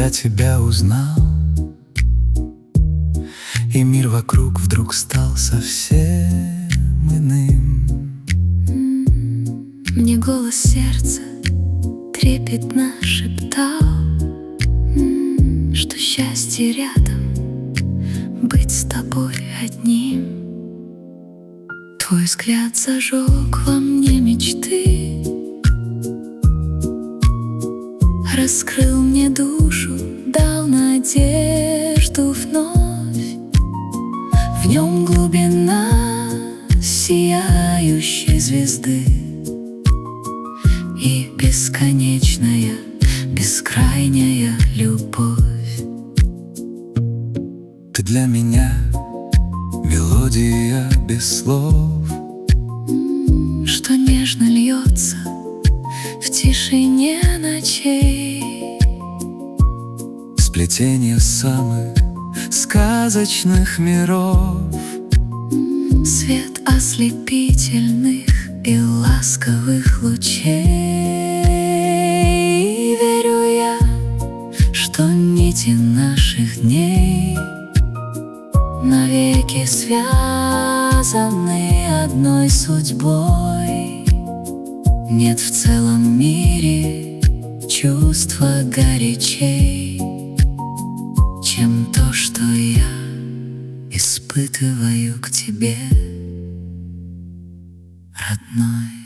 я тебя узнал, и мир вокруг вдруг стал совсем иным. Мне голос сердца трепетно шептал, что счастье рядом, быть с тобой одним. Твой взгляд зажег во мне мечты, раскрыл мне душу, дал надежду вновь. В нем глубина сияющей звезды и бесконечная, бескрайняя любовь. Ты для меня мелодия без слов, что нежно льется в тишине ночей. сплетение самых сказочных миров, свет ослепительных и ласковых лучей. Верю я, что нити наших дней навеки связаны одной судьбой. Нет в целом мире чувства горячей, чем то, что я испытываю к тебе, родной.